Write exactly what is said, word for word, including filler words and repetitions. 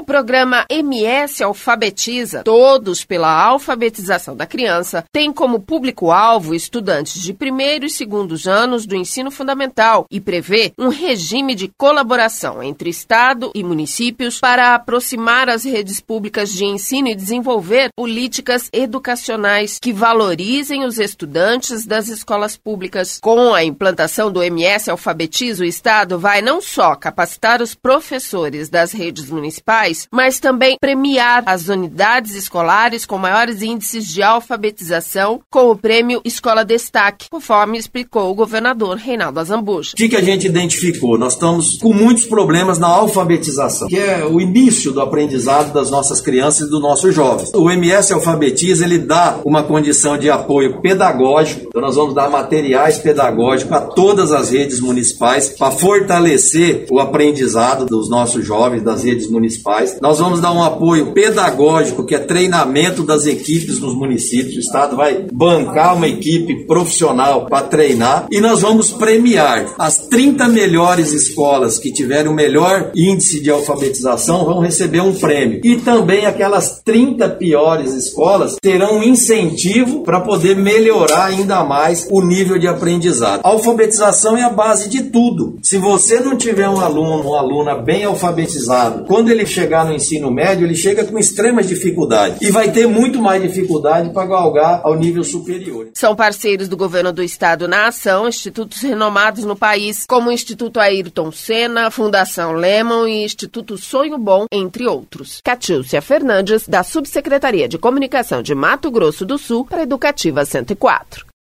O programa M S Alfabetiza, Todos pela Alfabetização da Criança, tem como público-alvo estudantes de primeiro e segundos anos do ensino fundamental e prevê um regime de colaboração entre Estado e municípios para aproximar as redes públicas de ensino e desenvolver políticas educacionais que valorizem os estudantes das escolas públicas. Com a implantação do M S Alfabetiza, o Estado vai não só capacitar os professores das redes municipais, mas também premiar as unidades escolares com maiores índices de alfabetização com o prêmio Escola Destaque, conforme explicou o governador Reinaldo Azambuja. O que, que a gente identificou? Nós estamos com muitos problemas na alfabetização, que é o início do aprendizado das nossas crianças e dos nossos jovens. O M S Alfabetiza, ele dá uma condição de apoio pedagógico, então nós vamos dar materiais pedagógicos a todas as redes municipais para fortalecer o aprendizado dos nossos jovens das redes municipais. Nós vamos dar um apoio pedagógico, que é treinamento das equipes nos municípios. O Estado vai bancar uma equipe profissional para treinar e nós vamos premiar as trinta melhores escolas que tiverem o melhor índice de alfabetização, vão receber um prêmio. E também aquelas trinta piores escolas terão um incentivo para poder melhorar ainda mais o nível de aprendizado. A alfabetização é a base de tudo. Se você não tiver um aluno, uma aluna bem alfabetizado, quando ele chegar no ensino médio, ele chega com extremas dificuldades e vai ter muito mais dificuldade para galgar ao nível superior. São parceiros do governo do estado na ação institutos renomados no país, como o Instituto Ayrton Senna, Fundação Lehman e Instituto Sonho Bom, entre outros. Catiúcia Fernandes, da Subsecretaria de Comunicação de Mato Grosso do Sul, para Educativa cento e quatro.